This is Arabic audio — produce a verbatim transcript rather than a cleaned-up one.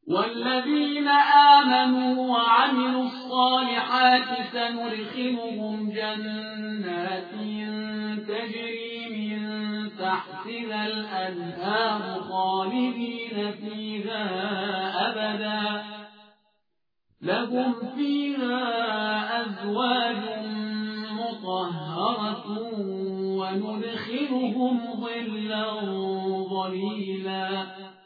والذين آمنوا وعملوا الصالحات سندخلهم جنات تجري من تحتها الأنهار خالدين فيها أبدا لهم فيها أزواج مطهرة وندخلهم ظلا ظليلا.